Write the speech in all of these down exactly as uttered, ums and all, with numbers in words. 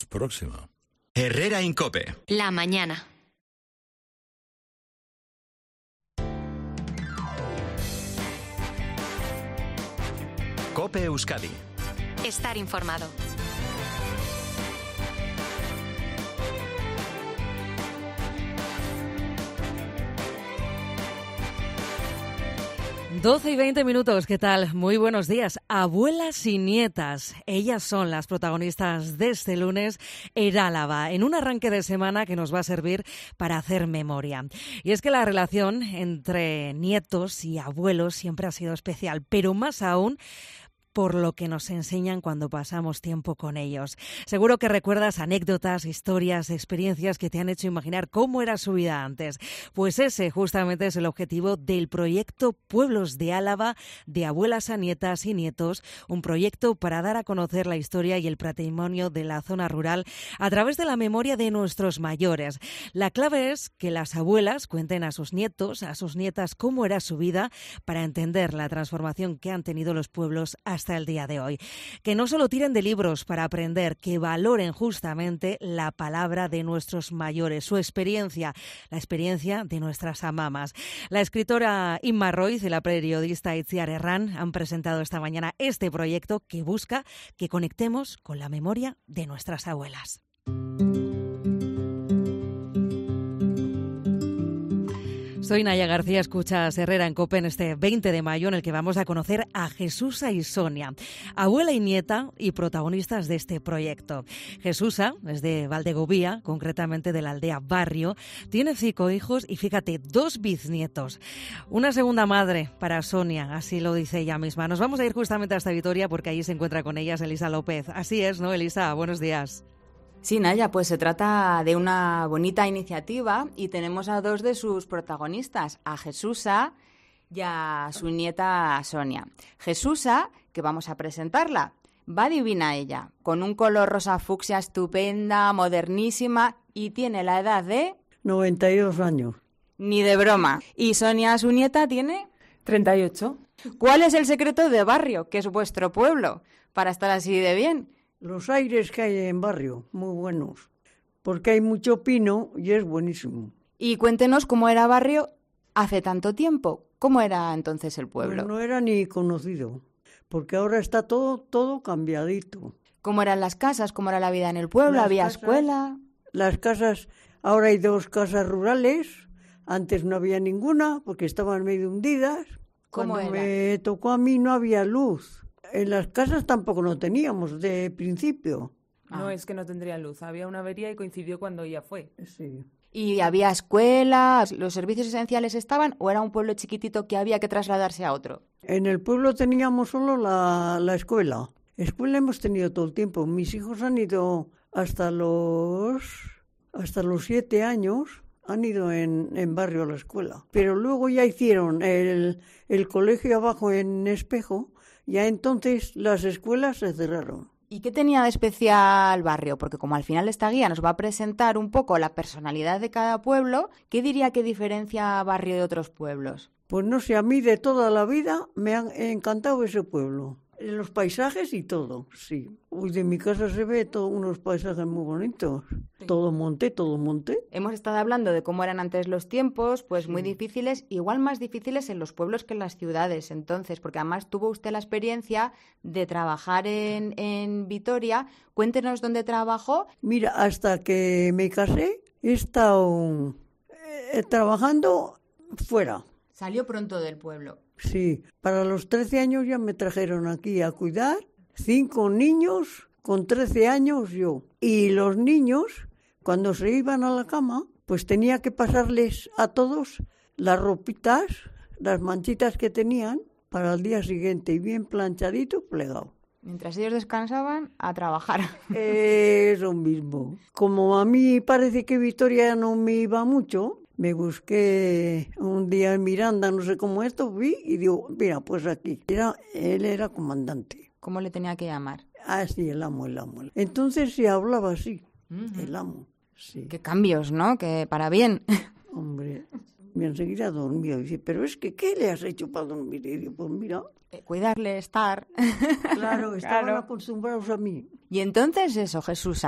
Próxima. Herrera Incope. La mañana. Cope Euskadi. Estar informado. doce y veinte minutos, ¿qué tal? Muy buenos días. Abuelas y nietas, ellas son las protagonistas de este lunes en Álava, en un arranque de semana que nos va a servir para hacer memoria. Y es que la relación entre nietos y abuelos siempre ha sido especial, pero más aún por lo que nos enseñan cuando pasamos tiempo con ellos. Seguro que recuerdas anécdotas, historias, experiencias que te han hecho imaginar cómo era su vida antes. Pues ese justamente es el objetivo del proyecto Pueblos de Álava, de abuelas a nietas y nietos, un proyecto para dar a conocer la historia y el patrimonio de la zona rural a través de la memoria de nuestros mayores. La clave es que las abuelas cuenten a sus nietos, a sus nietas, cómo era su vida para entender la transformación que han tenido los pueblos hasta hasta el día de hoy. Que no solo tiren de libros para aprender, que valoren justamente la palabra de nuestros mayores, su experiencia, la experiencia de nuestras amamas. La escritora Inma Roiz y la periodista Itziar Herrán han presentado esta mañana este proyecto que busca que conectemos con la memoria de nuestras abuelas. Soy Naya García, escuchas Herrera en Cope en este veinte de mayo en el que vamos a conocer a Jesusa y Sonia, abuela y nieta y protagonistas de este proyecto. Jesusa es de Valdegovía, concretamente de la aldea Barrio, tiene cinco hijos y fíjate, dos bisnietos. Una segunda madre para Sonia, así lo dice ella misma. Nos vamos a ir justamente hasta Vitoria porque allí se encuentra con ellas Elisa López. Así es, ¿no, Elisa? Buenos días. Sí, Naya, pues se trata de una bonita iniciativa y tenemos a dos de sus protagonistas, a Jesusa y a su nieta Sonia. Jesusa, que vamos a presentarla, va divina ella, con un color rosa fucsia estupenda, modernísima y tiene la edad de... noventa y dos años. Ni de broma. ¿Y Sonia, su nieta, tiene? treinta y ocho. ¿Cuál es el secreto de Barrio, que es vuestro pueblo, para estar así de bien? Los aires que hay en Barrio, muy buenos, porque hay mucho pino y es buenísimo. Y cuéntenos cómo era Barrio hace tanto tiempo. ¿Cómo era entonces el pueblo? Pues no era ni conocido, porque ahora está todo, todo cambiadito. ¿Cómo eran las casas? ¿Cómo era la vida en el pueblo? Las ¿Había casas, escuela? Las casas, ahora hay dos casas rurales, antes no había ninguna porque estaban medio hundidas. ¿Cómo Cuando era? me tocó a mí no había luz. En las casas tampoco no teníamos de principio. No es que no tendría luz, había una avería y coincidió cuando ella fue. Sí. ¿Y había escuelas? ¿Los servicios esenciales estaban o era un pueblo chiquitito que había que trasladarse a otro? En el pueblo teníamos solo la, la escuela. Escuela hemos tenido todo el tiempo. Mis hijos han ido hasta los hasta los siete años, han ido en, en Barrio a la escuela. Pero luego ya hicieron el, el colegio abajo en Espejo. Ya entonces las escuelas se cerraron. ¿Y qué tenía de especial Barrio? Porque como al final esta guía nos va a presentar un poco la personalidad de cada pueblo, ¿qué diría que diferencia Barrio de otros pueblos? Pues no sé, a mí de toda la vida me ha encantado ese pueblo. Los paisajes y todo, sí. Uy, de mi casa se ve todo, unos paisajes muy bonitos. Sí. Todo monte, todo monte. Hemos estado hablando de cómo eran antes los tiempos, pues sí. Muy difíciles, igual más difíciles en los pueblos que en las ciudades, entonces, porque además tuvo usted la experiencia de trabajar en, en Vitoria. Cuéntenos dónde trabajó. Mira, hasta que me casé he estado eh, trabajando fuera. Salió pronto del pueblo. Sí, para los trece años ya me trajeron aquí a cuidar, cinco niños, con trece años yo. Y los niños, cuando se iban a la cama, pues tenía que pasarles a todos las ropitas, las manchitas que tenían, para el día siguiente, y bien planchadito, plegado. Mientras ellos descansaban, a trabajar. Eso mismo. Como a mí parece que Vitoria no me iba mucho, me busqué un día en Miranda, no sé cómo esto, vi y digo, mira, pues aquí. Era, él era comandante. ¿Cómo le tenía que llamar? Ah, sí, el amo, el amo. Entonces se hablaba así, uh-huh. el amo, sí. Qué cambios, ¿no? Que para bien. Hombre, me enseguida dormía. Y dice, pero es que, ¿qué le has hecho para dormir? Y digo, pues mira. Eh, cuidarle, estar. Claro, estaban claro. acostumbrados a mí. Y entonces eso, Jesusa.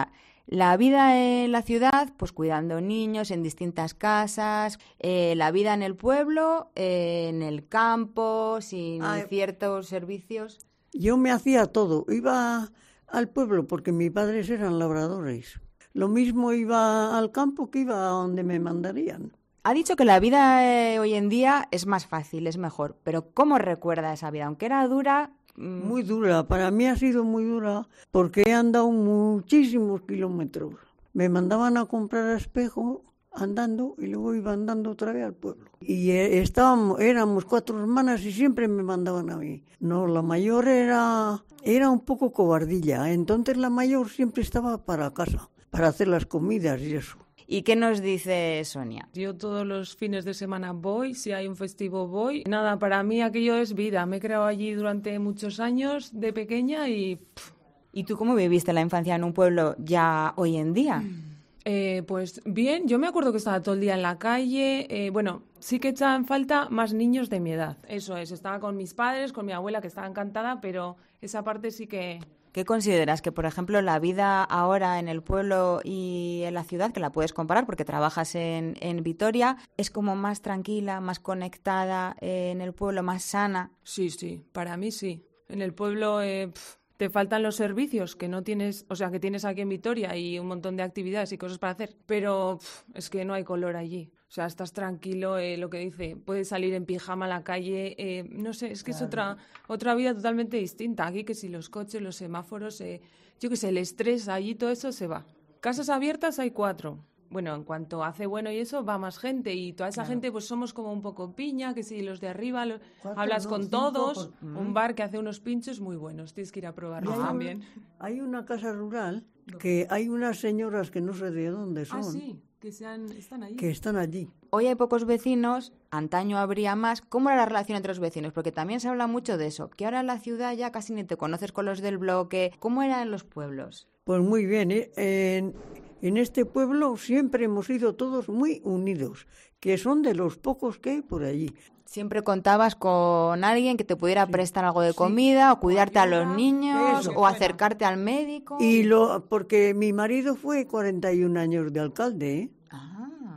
La vida en la ciudad, pues cuidando niños en distintas casas, eh, la vida en el pueblo, eh, en el campo, sin Ay. ciertos servicios. Yo me hacía todo. Iba al pueblo porque mis padres eran labradores. Lo mismo iba al campo que iba a donde me mandarían. Ha dicho que la vida eh, hoy en día es más fácil, es mejor, pero ¿cómo recuerda esa vida? Aunque era dura... mm, Muy dura, para mí ha sido muy dura porque he andado muchísimos kilómetros. Me mandaban a comprar a Espejo andando y luego iba andando otra vez al pueblo. Y eh, estábamos, éramos cuatro hermanas y siempre me mandaban a mí. No, la mayor era, era un poco cobardilla, entonces la mayor siempre estaba para casa, para hacer las comidas y eso. ¿Y qué nos dice Sonia? Yo todos los fines de semana voy, si hay un festivo voy. Nada, para mí aquello es vida. Me he creado allí durante muchos años de pequeña y... pff, ¿Y tú cómo viviste la infancia en un pueblo ya hoy en día? Eh, pues bien, yo me acuerdo que estaba todo el día en la calle. Eh, bueno, sí que echaban falta más niños de mi edad. Eso es, estaba con mis padres, con mi abuela, que estaba encantada, pero esa parte sí que... ¿Qué consideras que, por ejemplo, la vida ahora en el pueblo y en la ciudad, que la puedes comparar porque trabajas en, en Vitoria, es como más tranquila, más conectada, eh, en el pueblo más sana? Sí, sí, para mí sí. En el pueblo eh, pf, te faltan los servicios que no tienes, o sea, que tienes aquí en Vitoria y un montón de actividades y cosas para hacer, pero pf, es que no hay color allí. O sea, estás tranquilo, eh, lo que dice, puedes salir en pijama a la calle, eh, no sé, es que claro. es otra otra vida totalmente distinta. Aquí que si los coches, los semáforos, eh, yo qué sé, el estrés, allí todo eso se va. Casas abiertas hay cuatro. Bueno, en cuanto hace bueno y eso, va más gente y toda esa claro. gente pues somos como un poco piña, que si los de arriba los, cuatro, hablas no, con todos, por... un bar que hace unos pinchos muy buenos, tienes que ir a probarlos hay también. Un, hay una casa rural que hay unas señoras que no sé de dónde son. Ah, sí. Que sean, están allí. Que están allí. Hoy hay pocos vecinos, antaño habría más. ¿Cómo era la relación entre los vecinos? Porque también se habla mucho de eso, que ahora en la ciudad ya casi ni te conoces con los del bloque. ¿Cómo era en los pueblos? Pues muy bien, ¿eh? en, en este pueblo siempre hemos sido todos muy unidos, que son de los pocos que hay por allí. Siempre contabas con alguien que te pudiera sí, prestar algo de comida, sí, o cuidarte a los niños, eso, o acercarte al médico. Y lo porque mi marido fue cuarenta y un años de alcalde, ¿eh? Ah.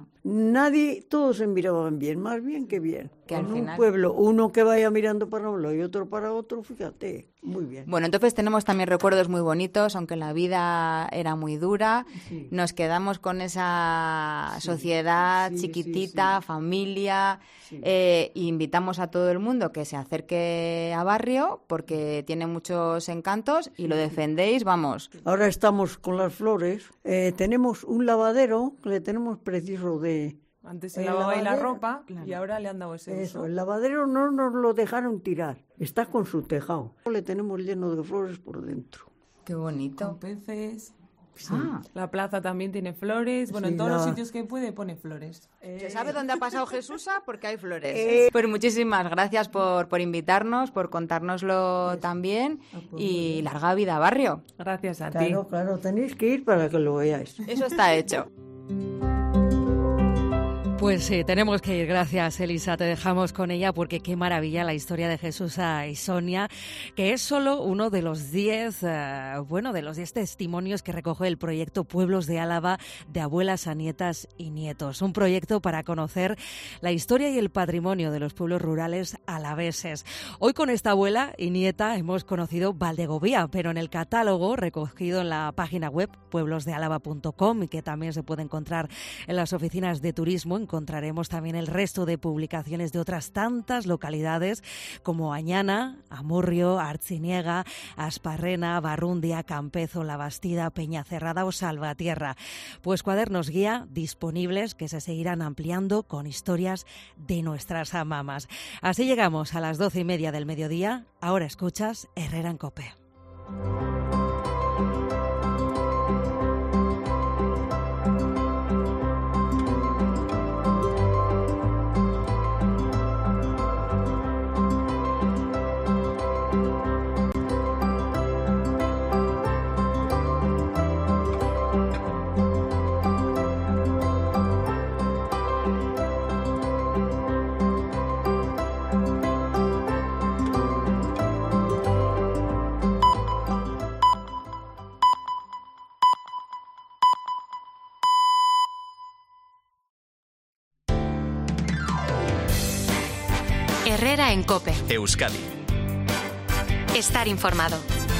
Nadie, todos se miraban bien, más bien que bien. Que en al un final... pueblo, uno que vaya mirando para un lado y otro para otro, fíjate, muy bien. Bueno, entonces tenemos también recuerdos muy bonitos, aunque la vida era muy dura. Sí. Nos quedamos con esa sí. sociedad sí, chiquitita, sí, sí. familia, sí. Eh, e invitamos a todo el mundo que se acerque a Barrio porque tiene muchos encantos y sí. lo defendéis, vamos. Ahora estamos con las flores, eh, tenemos un lavadero que le tenemos precioso de... Antes se lavaba ahí la ropa, claro. y ahora le han dado ese Eso, uso. El lavadero no nos lo dejaron tirar, está con su tejado. Le tenemos lleno de flores por dentro. Qué bonito. Con peces. Sí. Ah, la plaza también tiene flores. Bueno, sí, en todos la... los sitios que puede pone flores. Eh... ¿Se sabe dónde ha pasado Jesusa? Porque hay flores. Eh... Pues muchísimas gracias por, por invitarnos, por contárnoslo pues, también. Ah, pues, y larga vida, Barrio. Gracias a claro, ti. Claro, claro, tenéis que ir para que lo veáis. Eso está hecho. Pues sí, tenemos que ir. Gracias, Elisa. Te dejamos con ella porque qué maravilla la historia de Jesusa y Sonia, que es solo uno de los diez, uh, bueno, de los diez testimonios que recoge el proyecto Pueblos de Álava de abuelas a nietas y nietos. Un proyecto para conocer la historia y el patrimonio de los pueblos rurales alaveses. Hoy con esta abuela y nieta hemos conocido Valdegovía, pero en el catálogo recogido en la página web pueblos de álava punto com y que también se puede encontrar en las oficinas de turismo, encontraremos también el resto de publicaciones de otras tantas localidades como Añana, Amurrio, Artziniega, Asparrena, Barrundia, Campezo, La Bastida, Peñacerrada o Salvatierra. Pues cuadernos guía disponibles que se seguirán ampliando con historias de nuestras mamas. Así llegamos a las doce y media del mediodía. Ahora escuchas Herrera en COPE. Herrera en COPE. Euskadi. Estar informado.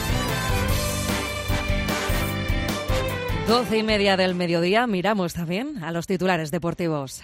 Doce y media del mediodía, miramos también a los titulares deportivos.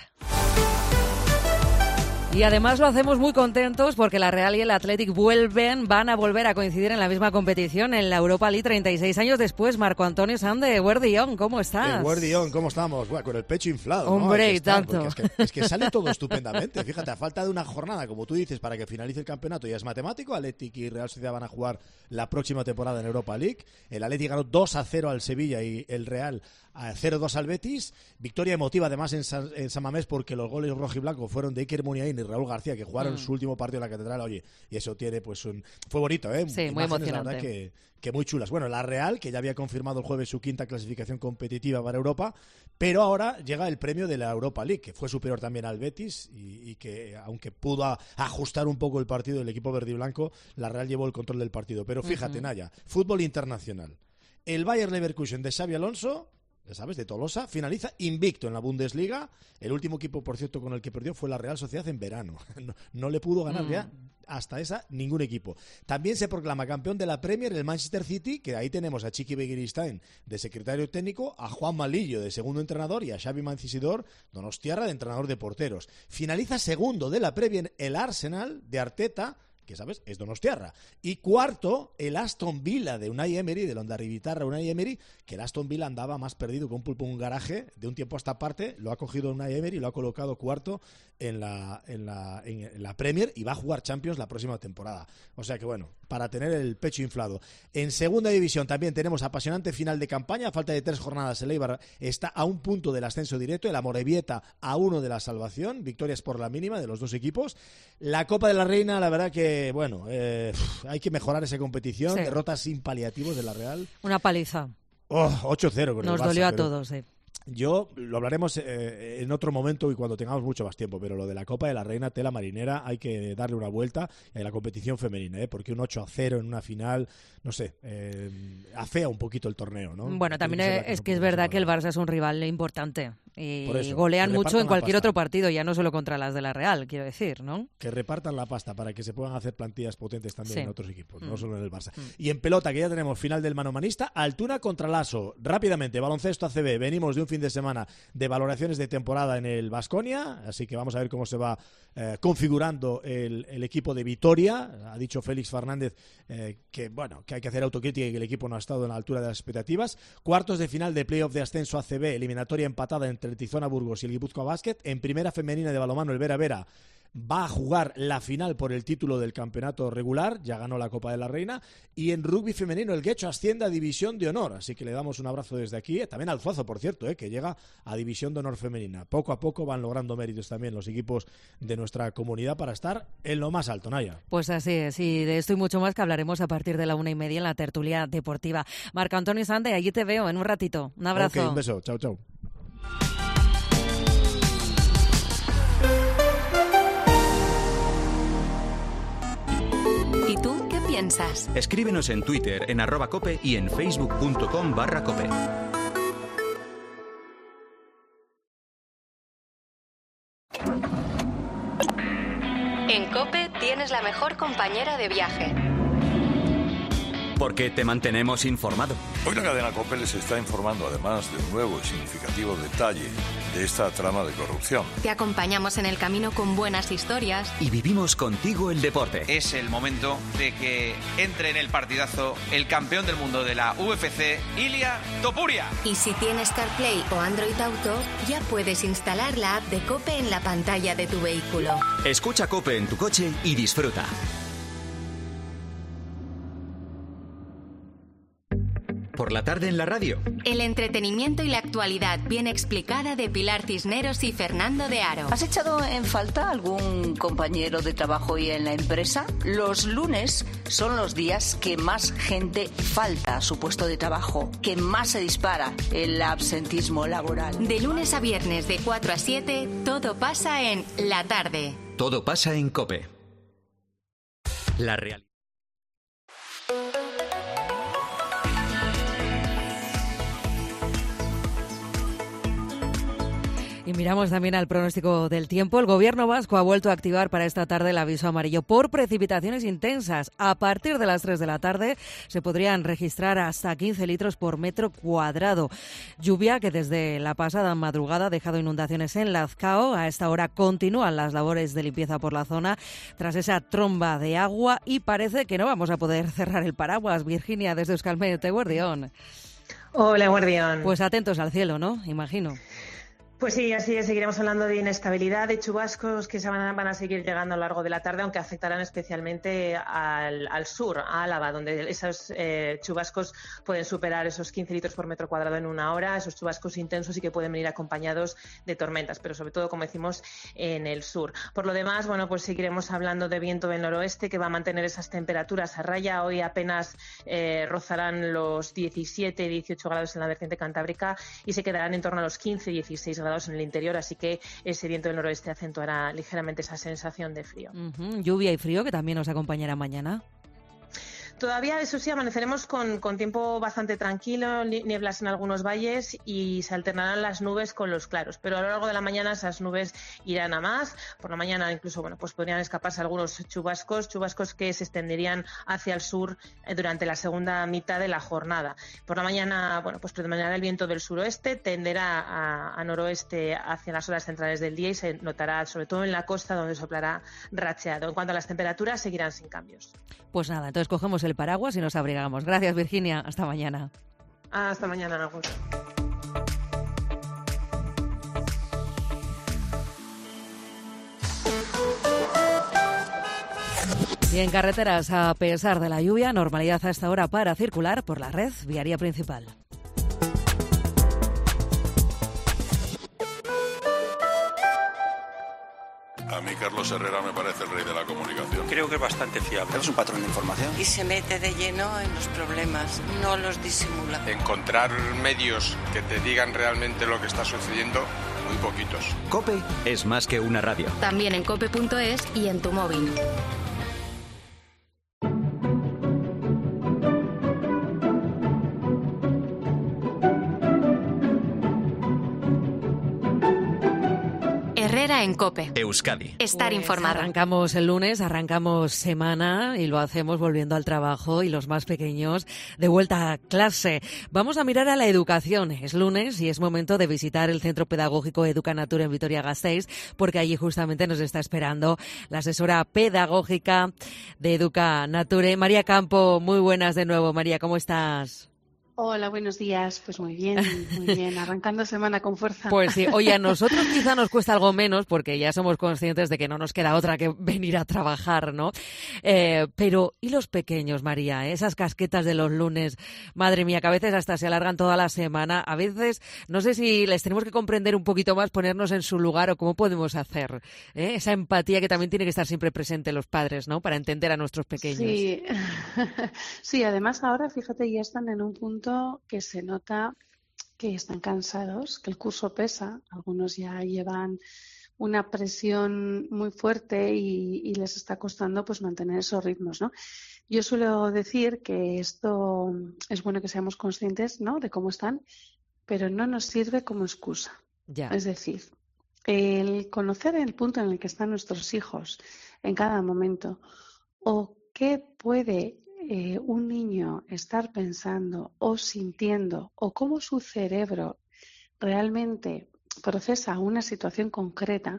Y además lo hacemos muy contentos porque la Real y el Athletic vuelven, van a volver a coincidir en la misma competición en la Europa League treinta y seis años después. Marco Antonio Sande, Guardión, ¿cómo estás? El Guardión, ¿cómo estamos? Bueno, con el pecho inflado. Hombre, ¿no? y tanto. Es que, es que sale todo estupendamente. Fíjate, a falta de una jornada, como tú dices, para que finalice el campeonato, ya es matemático. Athletic y Real Sociedad van a jugar la próxima temporada en Europa League. El Athletic ganó dos a cero al Sevilla y el Real a cero dos al Betis. Victoria emotiva además en San, en San Mamés porque los goles rojiblancos fueron de Iker Muniain y Raúl García, que jugaron mm. su último partido en la Catedral. Oye, y eso tiene pues un... Fue bonito, ¿eh? Sí, Imágenes, muy emocionante. La verdad que, que muy chulas. Bueno, la Real, que ya había confirmado el jueves su quinta clasificación competitiva para Europa, pero ahora llega el premio de la Europa League, que fue superior también al Betis y, y que, aunque pudo a, ajustar un poco el partido del equipo verde y blanco, la Real llevó el control del partido. Pero fíjate, uh-huh. Naya, fútbol internacional. El Bayer Leverkusen de Xabi Alonso, ya sabes, de Tolosa, finaliza invicto en la Bundesliga. El último equipo, por cierto, con el que perdió fue la Real Sociedad en verano. No, no le pudo ganar mm. ya hasta esa ningún equipo. También se proclama campeón de la Premier el Manchester City, que ahí tenemos a Chiqui Begiristain de secretario técnico, a Juan Malillo de segundo entrenador y a Xavi Mancisidor Donostiarra de entrenador de porteros. Finaliza segundo de la Premier el Arsenal de Arteta, que sabes, es Donostiarra. Y cuarto, el Aston Villa de Unai Emery, de Ondarribitarra Unai Emery, que el Aston Villa andaba más perdido que un pulpo en un garaje. De un tiempo a esta parte lo ha cogido Unai Emery y lo ha colocado cuarto en la, en la, en la Premier y va a jugar Champions la próxima temporada. O sea que bueno, para tener el pecho inflado. En segunda división también tenemos apasionante final de campaña. A falta de tres jornadas, el Eibar está a un punto del ascenso directo, el Amorebieta a uno de la salvación. Victorias por la mínima de los dos equipos. La Copa de la Reina, la verdad que bueno, eh, hay que mejorar esa competición. Sí. Derrotas sin paliativos de la Real. Una paliza. Oh, ocho cero con Nos el Barça, dolió a pero... todos, sí. Yo lo hablaremos eh, en otro momento y cuando tengamos mucho más tiempo, pero lo de la Copa de la Reina, tela marinera, hay que darle una vuelta en la competición femenina, ¿eh? Porque un ocho a cero en una final, no sé, eh, afea un poquito el torneo, ¿no? Bueno, también es, que, es que es verdad que el Barça es un rival importante y eso, golean mucho en cualquier otro partido, ya no solo contra las de la Real, quiero decir, ¿no? Que repartan la pasta para que se puedan hacer plantillas potentes también sí. en otros equipos, mm. no solo en el Barça. Mm. Y en pelota, que ya tenemos final del manomanista, Altuna contra Lasso. Rápidamente, baloncesto A C B, venimos de un fin de semana de valoraciones de temporada en el Baskonia, así que vamos a ver cómo se va eh, configurando el, el equipo de Vitoria. Ha dicho Félix Fernández eh, que bueno que hay que hacer autocrítica y que el equipo no ha estado a la altura de las expectativas. Cuartos de final de playoff de ascenso A C B, eliminatoria empatada entre el Tizona Burgos y el Guipúzcoa Basket. En primera femenina de balonmano, el Vera Vera va a jugar la final por el título del campeonato regular, ya ganó la Copa de la Reina, y en rugby femenino el Guecho asciende a División de Honor, así que le damos un abrazo desde aquí, también al Zuazo, por cierto, eh, que llega a División de Honor femenina. Poco a poco van logrando méritos también los equipos de nuestra comunidad para estar en lo más alto, Naya. Pues así es, y de esto y mucho más que hablaremos a partir de la una y media en la tertulia deportiva. Marco Antonio Sande, allí te veo en un ratito. Un abrazo. Ok, un beso, chao, chao. ¿Y tú qué piensas? Escríbenos en Twitter, en arroba cope y en facebook.com barra cope. En COPE tienes la mejor compañera de viaje. Porque te mantenemos informado. Hoy la cadena COPE les está informando además de un nuevo y significativo detalle de esta trama de corrupción. Te acompañamos en el camino con buenas historias. Y vivimos contigo el deporte. Es el momento de que entre en el partidazo el campeón del mundo de la U F C, Ilia Topuria. Y si tienes CarPlay o Android Auto, ya puedes instalar la app de COPE en la pantalla de tu vehículo. Escucha COPE en tu coche y disfruta. Por la tarde en la radio. El entretenimiento y la actualidad bien explicada de Pilar Cisneros y Fernando de Aro. ¿Has echado en falta algún compañero de trabajo hoy en la empresa? Los lunes son los días que más gente falta a su puesto de trabajo, que más se dispara el absentismo laboral. De lunes a viernes de cuatro a siete, todo pasa en La Tarde. Todo pasa en COPE. La realidad. Y miramos también al pronóstico del tiempo. El gobierno vasco ha vuelto a activar para esta tarde el aviso amarillo por precipitaciones intensas. A partir de las tres de la tarde se podrían registrar hasta quince litros por metro cuadrado. Lluvia que desde la pasada madrugada ha dejado inundaciones en Lazcao. A esta hora continúan las labores de limpieza por la zona tras esa tromba de agua y parece que no vamos a poder cerrar el paraguas. Virginia, desde Euskalmet, Guardión. Hola, Guardión. Pues atentos al cielo, ¿no? Imagino. Pues sí, así es, seguiremos hablando de inestabilidad, de chubascos que se van a, van a seguir llegando a lo largo de la tarde, aunque afectarán especialmente al, al sur, a Álava, donde esos eh, chubascos pueden superar esos quince litros por metro cuadrado en una hora, esos chubascos intensos y que pueden venir acompañados de tormentas, pero sobre todo, como decimos, en el sur. Por lo demás, bueno, pues seguiremos hablando de viento del noroeste que va a mantener esas temperaturas a raya. Hoy apenas eh, rozarán los diecisiete, dieciocho grados en la vertiente cantábrica y se quedarán en torno a los quince, dieciséis grados en el interior, así que ese viento del noroeste acentuará ligeramente esa sensación de frío. Uh-huh. Lluvia y frío que también nos acompañará mañana. Todavía, eso sí, amaneceremos con, con tiempo bastante tranquilo, nieblas en algunos valles y se alternarán las nubes con los claros. Pero a lo largo de la mañana esas nubes irán a más. Por la mañana incluso, bueno, pues podrían escaparse algunos chubascos, chubascos que se extenderían hacia el sur eh, durante la segunda mitad de la jornada. Por la mañana, bueno, pues predominará el viento del suroeste, tenderá a, a noroeste hacia las horas centrales del día y se notará sobre todo en la costa donde soplará racheado. En cuanto a las temperaturas, seguirán sin cambios. Pues nada, entonces cogemos el paraguas y nos abrigamos. Gracias, Virginia. Hasta mañana. Hasta mañana, Agus. Y en carreteras, a pesar de la lluvia, normalidad a esta hora para circular por la red viaria principal. A mí Carlos Herrera me parece el rey de la comunicación. Creo que es bastante fiable. Es un patrón de información. Y se mete de lleno en los problemas, no los disimula. Encontrar medios que te digan realmente lo que está sucediendo, muy poquitos. COPE es más que una radio. También en cope punto es y en tu móvil. Herrera en COPE. Euskadi. Estar pues informado. Arrancamos el lunes, arrancamos semana y lo hacemos volviendo al trabajo y los más pequeños de vuelta a clase. Vamos a mirar a la educación. Es lunes y es momento de visitar el Centro Pedagógico Educanature en Vitoria-Gasteiz porque allí justamente nos está esperando la asesora pedagógica de Educanature. María Campo, muy buenas de nuevo. María, ¿cómo estás? Hola, buenos días. Pues muy bien, muy bien. Arrancando semana con fuerza. Pues sí. Oye, a nosotros quizá nos cuesta algo menos porque ya somos conscientes de que no nos queda otra que venir a trabajar, ¿no? Eh, pero, ¿y los pequeños, María? ¿Eh? Esas casquetas de los lunes, madre mía, que a veces hasta se alargan toda la semana. A veces, no sé si les tenemos que comprender un poquito más, ponernos en su lugar o cómo podemos hacer. ¿Eh? Esa empatía que también tiene que estar siempre presente los padres, ¿no? Para entender a nuestros pequeños. Sí, sí, además ahora, fíjate, ya están en un punto que se nota que están cansados, que el curso pesa, algunos ya llevan una presión muy fuerte y, y les está costando pues mantener esos ritmos, ¿no? Yo suelo decir que esto es bueno que seamos conscientes, ¿no?, de cómo están, pero no nos sirve como excusa. Ya. Es decir, el conocer el punto en el que están nuestros hijos en cada momento o qué puede Eh, un niño estar pensando o sintiendo o cómo su cerebro realmente procesa una situación concreta,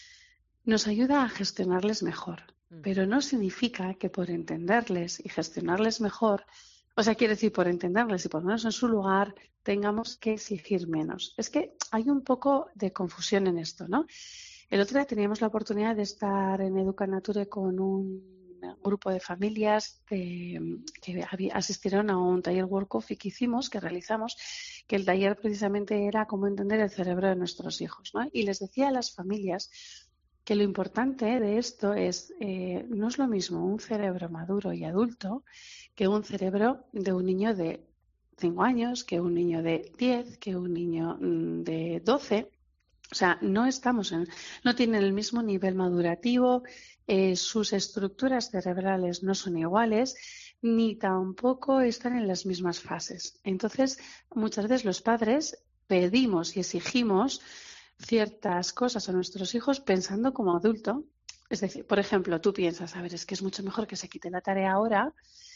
nos ayuda a gestionarles mejor. Mm. Pero no significa que por entenderles y gestionarles mejor, o sea, quiere decir por entenderles y ponernos en su lugar, tengamos que exigir menos. Es que hay un poco de confusión en esto, ¿no? El otro día teníamos la oportunidad de estar en Educanature con un grupo de familias de, que asistieron a un taller World Coffee que hicimos, que realizamos, que el taller precisamente era cómo entender el cerebro de nuestros hijos, ¿no? Y les decía a las familias que lo importante de esto es, eh, no es lo mismo un cerebro maduro y adulto que un cerebro de un niño de cinco años, que un niño de diez, que un niño de doce. O sea, no estamos en, no tienen el mismo nivel madurativo, eh, sus estructuras cerebrales no son iguales, ni tampoco están en las mismas fases. Entonces, muchas veces los padres pedimos y exigimos ciertas cosas a nuestros hijos pensando como adulto. Es decir, por ejemplo, tú piensas, a ver, es que es mucho mejor que se quite la tarea ahora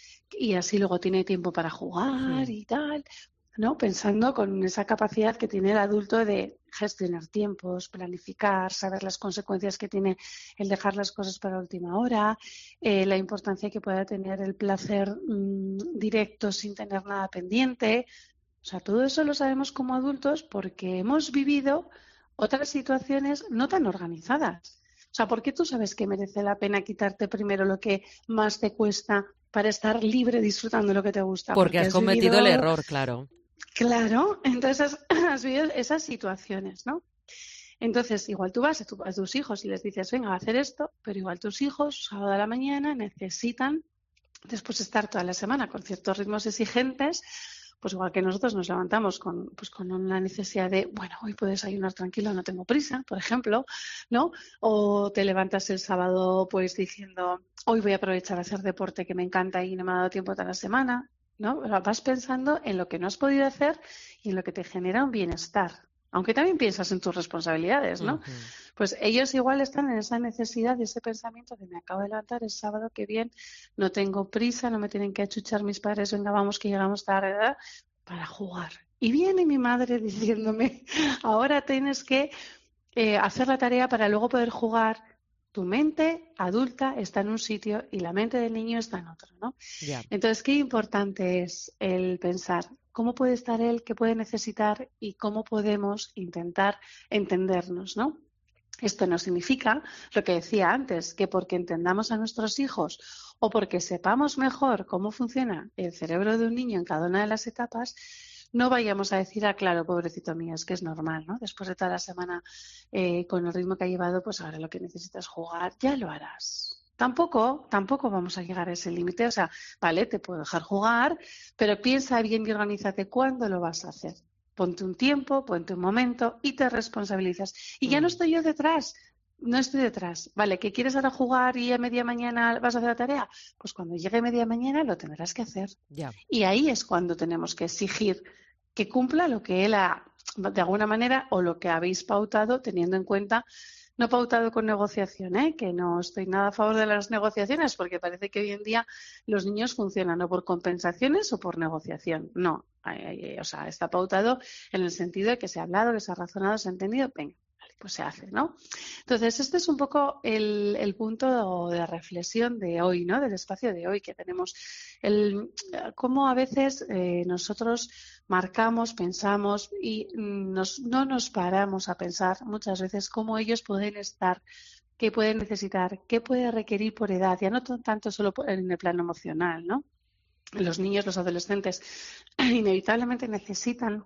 y así luego tiene tiempo para jugar Sí. y tal, ¿no? Pensando con esa capacidad que tiene el adulto de gestionar tiempos, planificar, saber las consecuencias que tiene el dejar las cosas para última hora, eh, la importancia que pueda tener el placer mmm, directo sin tener nada pendiente. O sea, todo eso lo sabemos como adultos porque hemos vivido otras situaciones no tan organizadas. O sea, ¿por qué tú sabes que merece la pena quitarte primero lo que más te cuesta para estar libre disfrutando lo que te gusta? Porque, porque has cometido vivido... el error, claro. Claro, entonces has vivido esas situaciones, ¿no? Entonces, igual tú vas a, tu, a tus hijos y les dices, venga, a hacer esto, pero igual tus hijos, sábado a la mañana, necesitan, después de estar toda la semana con ciertos ritmos exigentes, pues igual que nosotros nos levantamos con, pues con una necesidad de, bueno, hoy puedo desayunar tranquilo, no tengo prisa, por ejemplo, ¿no? O te levantas el sábado pues diciendo, hoy voy a aprovechar a hacer deporte que me encanta y no me ha dado tiempo toda la semana, ¿no? Vas pensando en lo que no has podido hacer y en lo que te genera un bienestar. Aunque también piensas en tus responsabilidades, ¿no? Uh-huh. Pues ellos igual están en esa necesidad de ese pensamiento de me acabo de levantar el sábado, qué bien, no tengo prisa, no me tienen que achuchar mis padres, venga, vamos que llegamos tarde, ¿verdad? Para jugar. Y viene mi madre diciéndome, ahora tienes que eh, hacer la tarea para luego poder jugar. Tu mente adulta está en un sitio y la mente del niño está en otro, ¿no? Yeah. Entonces, qué importante es el pensar cómo puede estar él, qué puede necesitar y cómo podemos intentar entendernos, ¿no? Esto no significa, lo que decía antes, que porque entendamos a nuestros hijos o porque sepamos mejor cómo funciona el cerebro de un niño en cada una de las etapas, no vayamos a decir, ah, claro, pobrecito mío, es que es normal, ¿no? Después de toda la semana eh, con el ritmo que ha llevado, pues ahora lo que necesitas jugar, ya lo harás. Tampoco, tampoco vamos a llegar a ese límite. O sea, vale, te puedo dejar jugar, pero piensa bien y organízate cuándo lo vas a hacer. Ponte un tiempo, ponte un momento y te responsabilizas. Y ya no estoy yo detrás. No estoy detrás. Vale, ¿que quieres ahora jugar y a media mañana vas a hacer la tarea? Pues cuando llegue media mañana lo tendrás que hacer. Ya. Y ahí es cuando tenemos que exigir que cumpla lo que él ha, de alguna manera, o lo que habéis pautado, teniendo en cuenta, no pautado con negociación, ¿eh? Que no estoy nada a favor de las negociaciones, porque parece que hoy en día los niños funcionan o por compensaciones o por negociación. No, o sea, está pautado en el sentido de que se ha hablado, que se ha razonado, se ha entendido, venga. Pues se hace, ¿no? Entonces, este es un poco el, el punto de reflexión de hoy, ¿no? Del espacio de hoy que tenemos. El, cómo a veces eh, nosotros marcamos, pensamos y nos, no nos paramos a pensar muchas veces cómo ellos pueden estar, qué pueden necesitar, qué puede requerir por edad, ya no tanto solo en el plano emocional, ¿no? Los niños, los adolescentes, inevitablemente necesitan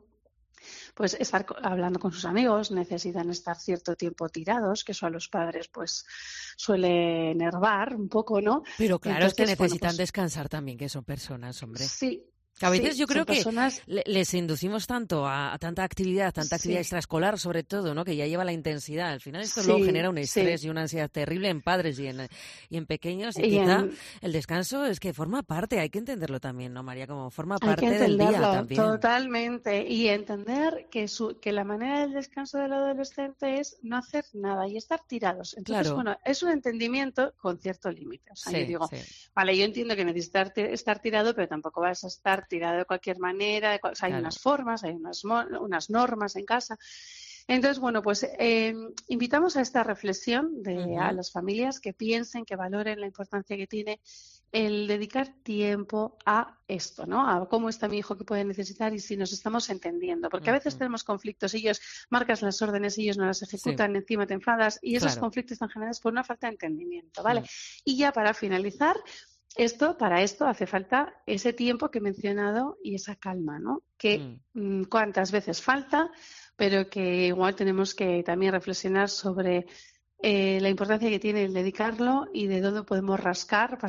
pues estar hablando con sus amigos, necesitan estar cierto tiempo tirados, que eso a los padres pues suele enervar un poco, ¿no? Pero claro, Entonces, es que necesitan bueno, pues, descansar también, que son personas, hombre. Sí. Que a veces sí, yo creo que personas... les inducimos tanto a, a tanta actividad, tanta actividad Sí. extraescolar sobre todo, ¿no? Que ya lleva la intensidad. Al final esto Sí, luego genera un estrés sí. y una ansiedad terrible en padres y en, y en pequeños. Y, Y quizá en- el descanso es que forma parte, hay que entenderlo también, ¿no, María? Como forma Hay parte que del día entenderlo también. totalmente y entender que, su, que la manera del descanso del adolescente es no hacer nada y estar tirados. Entonces, Claro. bueno, es un entendimiento con cierto límite. O sea, Sí, yo digo, sí. vale, yo entiendo que necesitas ti- estar tirado, pero tampoco vas a estar tirado de cualquier manera. de cual- o sea, hay Claro. unas formas, hay unas, mo- unas normas en casa. Entonces, bueno, pues eh, invitamos a esta reflexión de, Ujú. a las familias que piensen, que valoren la importancia que tiene el dedicar tiempo a esto, ¿no? A cómo está mi hijo, qué puede necesitar y si nos estamos entendiendo. Porque a veces Ujú. tenemos conflictos, ellos marcas las órdenes, ellos no las ejecutan, encima te enfadas y esos Claro. conflictos están generados por una falta de entendimiento, ¿vale? Mm. Y ya para finalizar, esto, para esto hace falta ese tiempo que he mencionado y esa calma, ¿no? Que mm, cuántas veces falta, pero que igual tenemos que también reflexionar sobre eh, la importancia que tiene el dedicarlo y de dónde podemos rascar para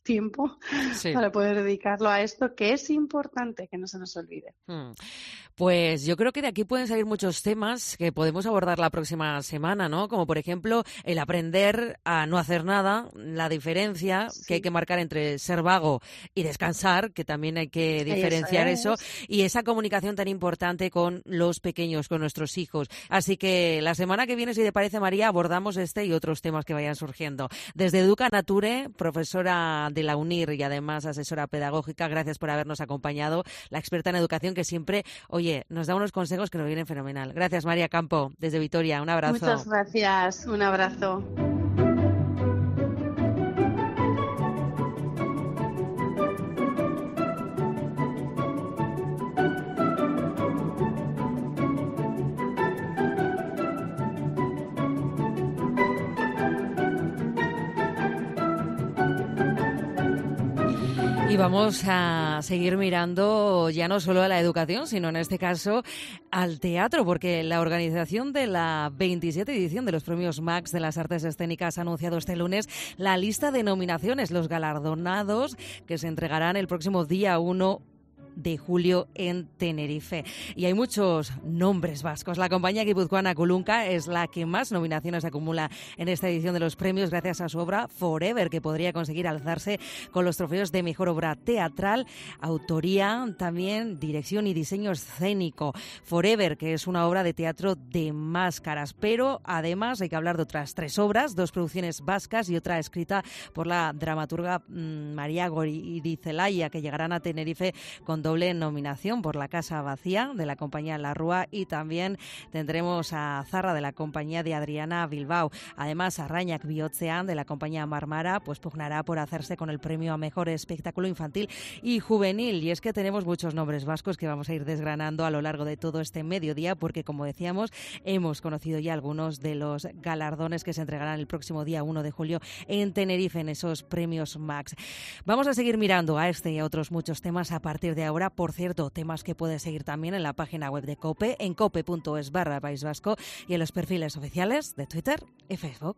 tiempo sí. para poder dedicarlo a esto, que es importante que no se nos olvide. Hmm. Pues yo creo que de aquí pueden salir muchos temas que podemos abordar la próxima semana, ¿no? Como por ejemplo el aprender a no hacer nada, la diferencia sí. que hay que marcar entre ser vago y descansar, que también hay que diferenciar eso, eso, y esa comunicación tan importante con los pequeños, con nuestros hijos. Así que la semana que viene, si te parece, María, abordamos este y otros temas que vayan surgiendo. Desde Educa Nature, profesora de la UNIR y además asesora pedagógica, gracias por habernos acompañado, la experta en educación que siempre, oye, nos da unos consejos que nos vienen fenomenal. Gracias, María Campo, desde Vitoria, un abrazo. Muchas gracias, un abrazo. Y vamos a seguir mirando ya no solo a la educación, sino en este caso al teatro, porque la organización de la veintisiete edición de los Premios Max de las Artes Escénicas ha anunciado este lunes la lista de nominaciones, los galardonados que se entregarán el próximo día uno de julio en Tenerife. Y hay muchos nombres vascos. La compañía guipuzcoana Kulunka es la que más nominaciones acumula en esta edición de los premios gracias a su obra Forever, que podría conseguir alzarse con los trofeos de mejor obra teatral, autoría, también dirección y diseño escénico. Forever, que es una obra de teatro de máscaras, pero además hay que hablar de otras tres obras, dos producciones vascas y otra escrita por la dramaturga mmm, María Goirizelaya, que llegarán a Tenerife con doble nominación por La Casa Vacía de la compañía La Rúa, y también tendremos a Zarra de la compañía de Adriana Bilbao. Además, Arrainak Bihotzean de la compañía Marmara pues pugnará por hacerse con el premio a mejor espectáculo infantil y juvenil. Y es que tenemos muchos nombres vascos que vamos a ir desgranando a lo largo de todo este mediodía, porque como decíamos, hemos conocido ya algunos de los galardones que se entregarán el próximo día uno de julio en Tenerife, en esos premios Max. Vamos a seguir mirando a este y a otros muchos temas a partir de ahora. Ahora, por cierto, temas que puedes seguir también en la página web de COPE, en cope punto es barra País Vasco, y en los perfiles oficiales de Twitter y Facebook.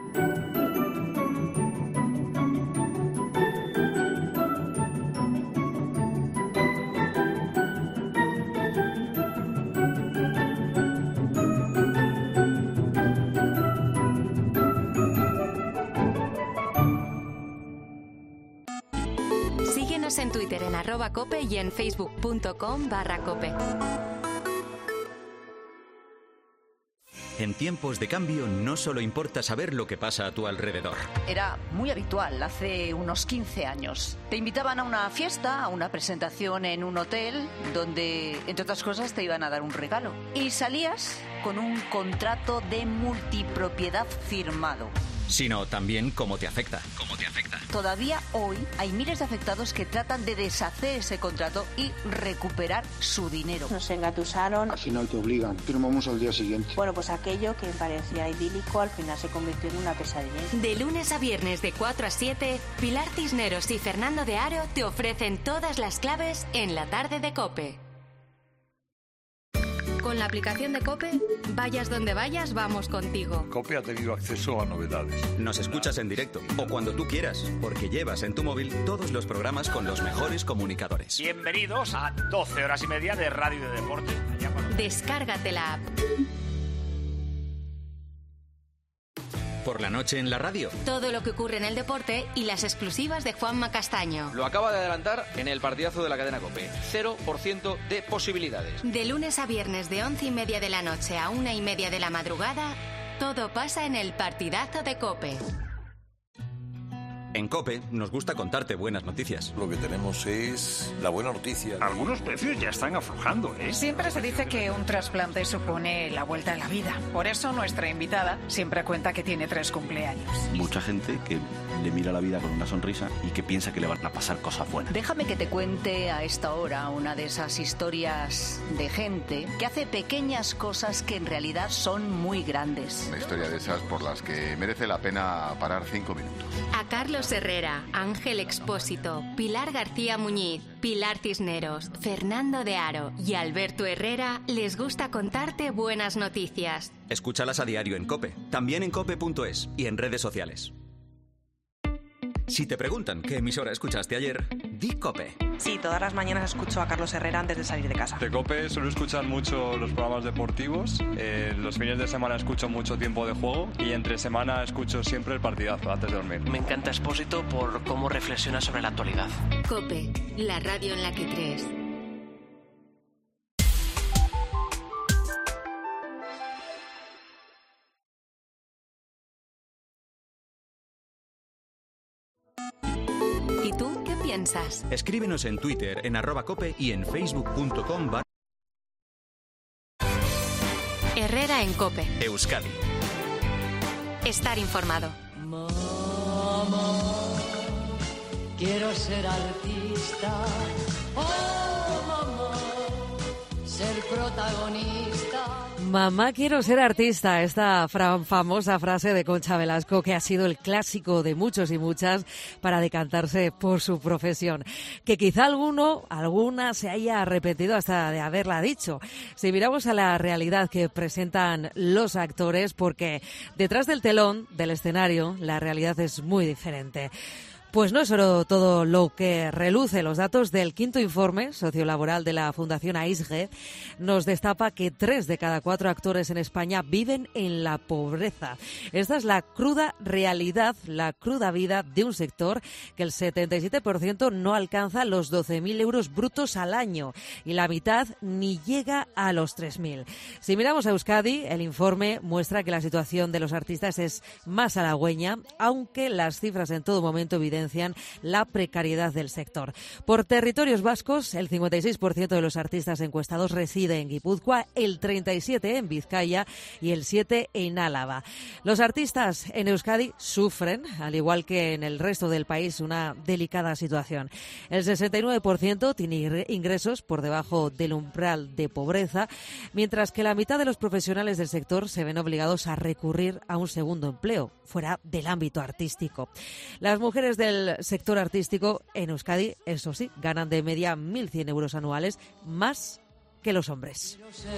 En Twitter en arroba cope y en facebook punto com barra cope. En tiempos de cambio no solo importa saber lo que pasa a tu alrededor. Era muy habitual hace unos quince años. Te invitaban a una fiesta, a una presentación en un hotel, donde, entre otras cosas, te iban a dar un regalo. Y salías con un contrato de multipropiedad firmado. Sino también cómo te afecta. ¿Cómo te afecta? Todavía hoy hay miles de afectados que tratan de deshacer ese contrato y recuperar su dinero. Nos engatusaron. Al final te obligan, firmamos al día siguiente. Bueno, pues aquello que parecía idílico al final se convirtió en una pesadilla. De lunes a viernes de cuatro a siete, Pilar Cisneros y Fernando de Aro te ofrecen todas las claves en la tarde de COPE. Con la aplicación de COPE, vayas donde vayas, vamos contigo. COPE ha tenido acceso a novedades. Nos escuchas en directo o cuando tú quieras, porque llevas en tu móvil todos los programas con los mejores comunicadores. Bienvenidos a doce horas y media de radio y de deporte. Descárgate la app. Por la noche en la radio. Todo lo que ocurre en el deporte y las exclusivas de Juanma Castaño. Lo acaba de adelantar en el partidazo de la cadena COPE. cero por ciento de posibilidades. De lunes a viernes de once y media de la noche a una y media de la madrugada, todo pasa en el partidazo de COPE. En COPE nos gusta contarte buenas noticias. Lo que tenemos es la buena noticia. Algunos precios ya están aflojando, ¿eh? Siempre se dice que un trasplante supone la vuelta a la vida. Por eso nuestra invitada siempre cuenta que tiene tres cumpleaños. Mucha gente que le mira la vida con una sonrisa y que piensa que le van a pasar cosas buenas. Déjame que te cuente a esta hora una de esas historias de gente que hace pequeñas cosas que en realidad son muy grandes. Una historia de esas por las que merece la pena parar cinco minutos. A Carlos Herrera, Ángel Expósito, Pilar García Muñiz, Pilar Cisneros, Fernando de Aro y Alberto Herrera les gusta contarte buenas noticias. Escúchalas a diario en COPE, también en cope punto es y en redes sociales. Si te preguntan qué emisora escuchaste ayer, di COPE. Sí, todas las mañanas escucho a Carlos Herrera antes de salir de casa. De COPE suelo escuchar mucho los programas deportivos, eh, los fines de semana escucho mucho Tiempo de Juego y entre semana escucho siempre el partidazo antes de dormir. Me encanta Expósito por cómo reflexiona sobre la actualidad. COPE, la radio en la que crees. ¿Y tú qué piensas? Escríbenos en Twitter, en arroba cope y en facebook punto com barra Herrera en COPE. Euskadi. Estar informado. Mamá, quiero ser artista. Oh, mamá, ser protagonista. Mamá, quiero ser artista. Esta fra- famosa frase de Concha Velasco, que ha sido el clásico de muchos y muchas para decantarse por su profesión. Que quizá alguno, alguna se haya arrepentido hasta de haberla dicho. Si miramos a la realidad que presentan los actores, porque detrás del telón, del escenario, la realidad es muy diferente. Pues no es solo todo lo que reluce. Los datos del quinto informe sociolaboral de la Fundación AISGE nos destapa que tres de cada cuatro actores en España viven en la pobreza. Esta es la cruda realidad, la cruda vida de un sector que el setenta y siete por ciento no alcanza los doce mil euros brutos al año y la mitad ni llega a los tres mil. Si miramos a Euskadi, el informe muestra que la situación de los artistas es más halagüeña, aunque las cifras en todo momento evidencian la precariedad del sector. Por territorios vascos, el cincuenta y seis por ciento de los artistas encuestados reside en Guipúzcoa, el treinta y siete por ciento en Vizcaya y el siete por ciento en Álava. Los artistas en Euskadi sufren, al igual que en el resto del país, una delicada situación. El sesenta y nueve por ciento tiene ingresos por debajo del umbral de pobreza, mientras que la mitad de los profesionales del sector se ven obligados a recurrir a un segundo empleo, fuera del ámbito artístico. Las mujeres del El sector artístico en Euskadi, eso sí, ganan de media mil cien euros anuales, más que los hombres.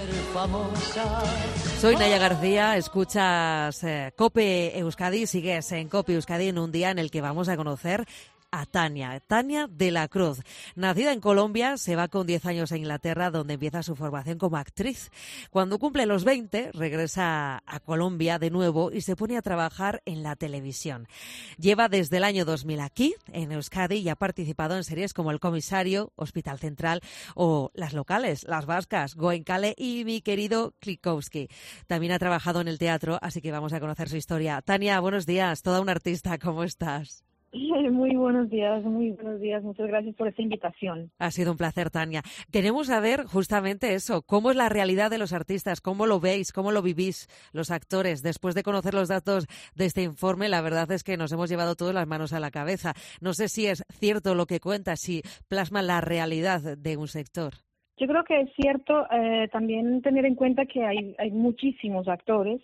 Soy Naya García, escuchas eh, COPE Euskadi, sigues en COPE Euskadi en un día en el que vamos a conocer a Tania, Tania de la Cruz. Nacida en Colombia, se va con diez años a Inglaterra, donde empieza su formación como actriz. Cuando cumple los veinte, regresa a Colombia de nuevo y se pone a trabajar en la televisión. Lleva desde el año dos mil aquí, en Euskadi, y ha participado en series como El Comisario, Hospital Central o las locales, las vascas, Goenkale y Mi querido Klikowski. También ha trabajado en el teatro, así que vamos a conocer su historia. Tania, buenos días, toda una artista, ¿cómo estás? Muy buenos días, muy buenos días. Muchas gracias por esta invitación. Ha sido un placer, Tania. Queremos saber justamente eso, cómo es la realidad de los artistas, cómo lo veis, cómo lo vivís los actores. Después de conocer los datos de este informe, la verdad es que nos hemos llevado todas las manos a la cabeza. No sé si es cierto lo que cuenta, si plasma la realidad de un sector. Yo creo que es cierto eh, también tener en cuenta que hay, hay muchísimos actores.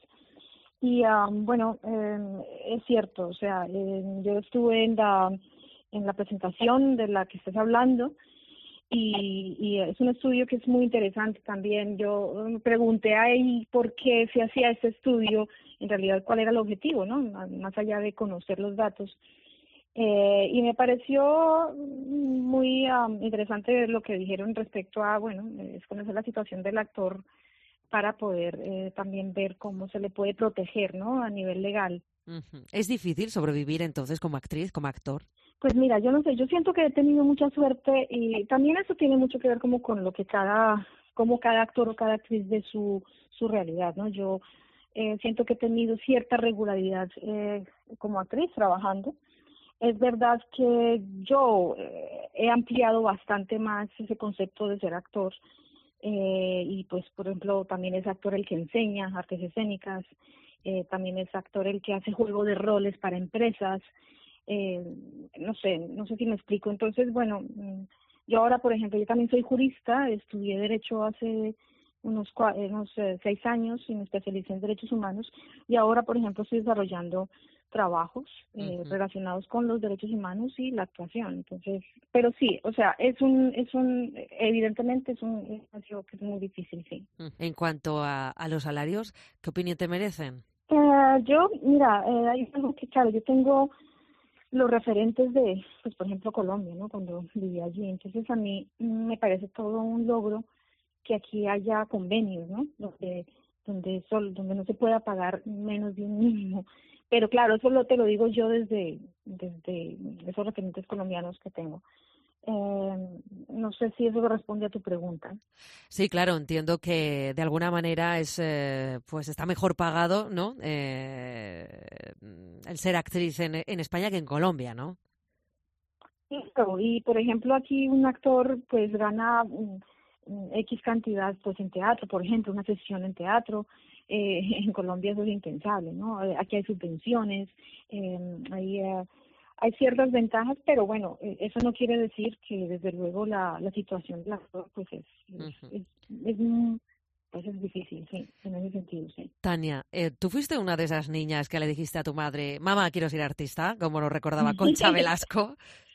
Y um, bueno, eh, es cierto, o sea, eh, yo estuve en la en la presentación de la que estás hablando y, y es un estudio que es muy interesante también. Yo me pregunté ahí por qué se hacía este estudio, en realidad cuál era el objetivo, ¿no? Más allá de conocer los datos. Eh, y me pareció muy um, interesante lo que dijeron respecto a, bueno, es conocer la situación del actor para poder eh, también ver cómo se le puede proteger, ¿no?, a nivel legal. Uh-huh. ¿Es difícil sobrevivir entonces como actriz, como actor? Pues mira, yo no sé, yo siento que he tenido mucha suerte y también eso tiene mucho que ver como con lo que cada, como cada actor o cada actriz de su, su realidad, ¿no? Yo eh, siento que he tenido cierta regularidad eh, como actriz trabajando. Es verdad que yo eh, he ampliado bastante más ese concepto de ser actor. Eh, y pues por ejemplo también es actor el que enseña artes escénicas, eh, también es actor el que hace juego de roles para empresas, eh, no sé, no sé si me explico. Entonces bueno, yo ahora por ejemplo, yo también soy jurista, estudié Derecho hace unos, unos eh, seis años y me especialicé en Derechos Humanos y ahora por ejemplo estoy desarrollando trabajos eh, uh-huh. relacionados con los derechos humanos y la actuación. Entonces, pero sí, o sea, es un, es un, evidentemente es un espacio que es muy difícil, sí. En cuanto a, a los salarios, ¿qué opinión te merecen? Eh, yo, mira, eh, hay algo que claro, yo tengo, los referentes de, pues por ejemplo, Colombia, ¿no? Cuando vivía allí. Entonces a mí me parece todo un logro que aquí haya convenios, ¿no? Donde donde sol, donde no se pueda pagar menos de un mínimo. Pero claro, eso lo te lo digo yo desde desde esos referentes colombianos que tengo. Eh, no sé si eso responde a tu pregunta. Sí, claro, entiendo que de alguna manera es eh, pues está mejor pagado, ¿no? Eh, el ser actriz en, en España que en Colombia, ¿no? Y por ejemplo aquí un actor pues gana um, X cantidad pues en teatro, por ejemplo, una sesión en teatro. Eh, en Colombia eso es impensable, ¿no? Aquí hay subvenciones, eh, hay uh, Hay ciertas ventajas, pero bueno, eso no quiere decir que desde luego la, la situación del actor pues es, uh-huh. es, es, es, pues es difícil, sí, en ese sentido, sí. Tania, eh, ¿tú fuiste una de esas niñas que le dijiste a tu madre, mamá, quiero ser artista, como lo recordaba Concha Velasco?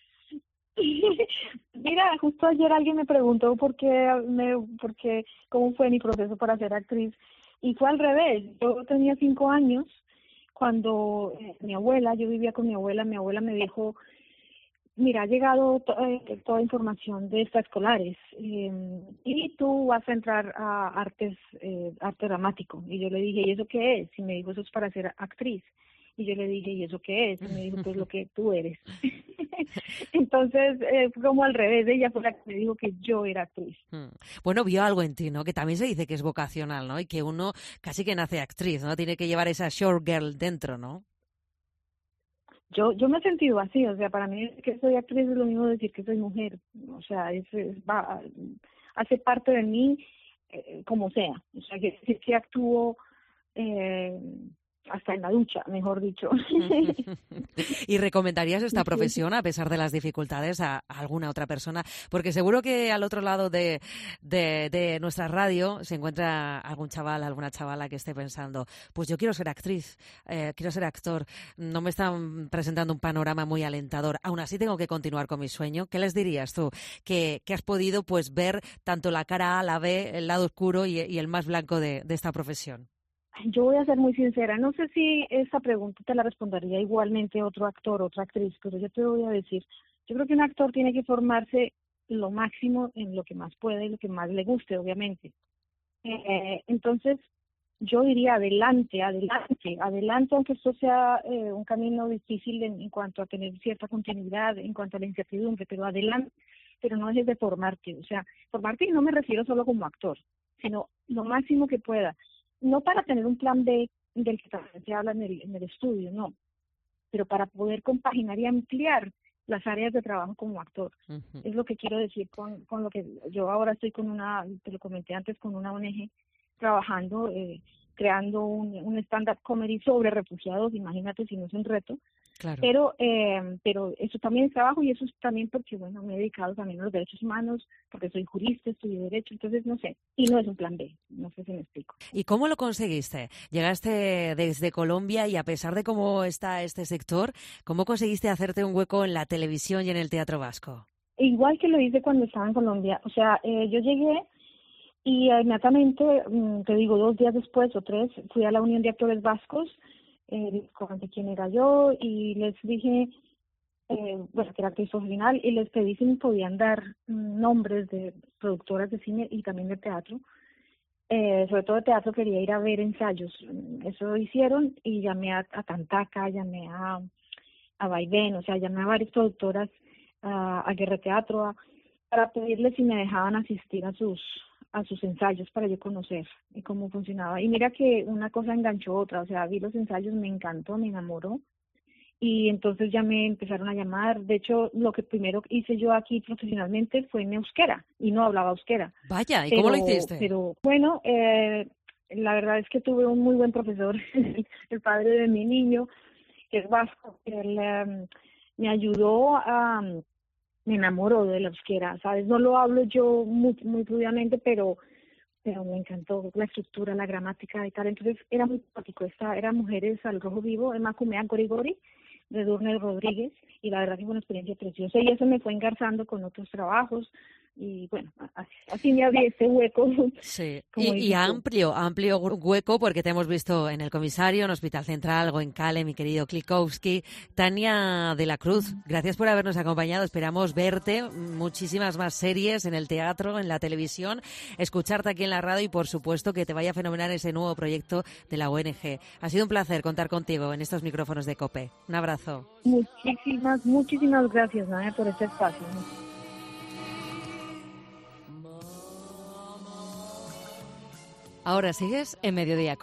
Mira, justo ayer alguien me preguntó por qué, me, por qué, cómo fue mi proceso para ser actriz, y fue al revés. Yo tenía cinco años cuando eh, mi abuela, yo vivía con mi abuela, mi abuela me dijo, mira, ha llegado to eh, toda información de extraescolares eh, y tú vas a entrar a artes, eh, arte dramático. Y yo le dije, ¿y eso qué es? Y me dijo, eso es para ser actriz. Y yo le dije, ¿y eso qué es? Y me dijo, pues lo que tú eres. Entonces, eh, fue como al revés, ella fue la que me dijo que yo era actriz. Bueno, vio algo en ti, ¿no? Que también se dice que es vocacional, ¿no? Y que uno casi que nace actriz, ¿no? Tiene que llevar esa short girl dentro, ¿no? Yo yo me he sentido así, o sea, para mí que soy actriz es lo mismo decir que soy mujer. O sea, es, es va, hace parte de mí eh, como sea. O sea, que decir que actúo... Eh, hasta en la ducha, mejor dicho. ¿Y recomendarías esta profesión, a pesar de las dificultades, a, a alguna otra persona? Porque seguro que al otro lado de, de, de nuestra radio se encuentra algún chaval, alguna chavala que esté pensando, pues yo quiero ser actriz, eh, quiero ser actor, no me están presentando un panorama muy alentador, aún así tengo que continuar con mi sueño. ¿Qué les dirías tú? Que, que has podido pues ver tanto la cara A, la B, el lado oscuro y, y el más blanco de, de esta profesión. Yo voy a ser muy sincera, no sé si esa pregunta te la respondería igualmente otro actor, otra actriz, pero yo te voy a decir, yo creo que un actor tiene que formarse lo máximo en lo que más puede y lo que más le guste, obviamente. Eh, entonces, yo diría adelante, adelante, adelante, aunque esto sea eh, un camino difícil en, en cuanto a tener cierta continuidad, en cuanto a la incertidumbre, pero adelante, pero no dejes de formarte, o sea, formarte y no me refiero solo como actor, sino lo máximo que pueda. No para tener un plan B del que también se habla en el, en el estudio, no, pero para poder compaginar y ampliar las áreas de trabajo como actor. Uh-huh. Es lo que quiero decir con, con lo que yo ahora estoy con una, te lo comenté antes, con una O N G trabajando, eh, creando un, un stand-up comedy sobre refugiados, imagínate si no es un reto. Claro. Pero eh, pero eso también es trabajo y eso es también porque, bueno, me he dedicado también a los derechos humanos, porque soy jurista, estudié Derecho, entonces no sé, y no es un plan B, no sé si me explico. ¿Y cómo lo conseguiste? Llegaste desde Colombia y a pesar de cómo está este sector, ¿cómo conseguiste hacerte un hueco en la televisión y en el teatro vasco? Igual que lo hice cuando estaba en Colombia, o sea, eh, yo llegué y inmediatamente, te digo, dos días después o tres, fui a la Unión de Actores Vascos, eh, comenté quién era yo y les dije, eh, bueno, que era actriz original, y les pedí si me podían dar mm, nombres de productoras de cine y también de teatro. Eh, sobre todo de teatro quería ir a ver ensayos. Eso hicieron y llamé a, a Tantaca, llamé a, a Vaivén, o sea, llamé a varias productoras, a, a Guerra Teatro, a, para pedirles si me dejaban asistir a sus a sus ensayos para yo conocer y cómo funcionaba. Y mira que una cosa enganchó otra, o sea, vi los ensayos, me encantó, me enamoró, y entonces ya me empezaron a llamar. De hecho, lo que primero hice yo aquí profesionalmente fue en euskera, y no hablaba euskera. Vaya, ¿y pero, cómo lo hiciste? Pero bueno, eh, la verdad es que tuve un muy buen profesor, el padre de mi niño, que es vasco. Él eh, me ayudó a... me enamoró de la euskera, ¿sabes? No lo hablo yo muy, muy fluidamente, pero pero me encantó la estructura, la gramática y tal. Entonces era muy práctico. Esta, eran Mujeres al Rojo Vivo, Emma Cumea Gorigori, de Durner Rodríguez, y la verdad que fue una experiencia preciosa. Y eso me fue engarzando con otros trabajos. y bueno, así, así me abrí ese hueco. Sí, y, y amplio, amplio hueco, porque te hemos visto en El Comisario, en Hospital Central, Goenkale, mi querido Klikowski. Tania de la Cruz, gracias por habernos acompañado. Esperamos verte, muchísimas más series en el teatro, en la televisión, escucharte aquí en la radio y, por supuesto, que te vaya fenomenal ese nuevo proyecto de la O N G. Ha sido un placer contar contigo en estos micrófonos de COPE. Un abrazo. Muchísimas, muchísimas gracias, Nadia, por este espacio. Ahora sigues en Mediodía.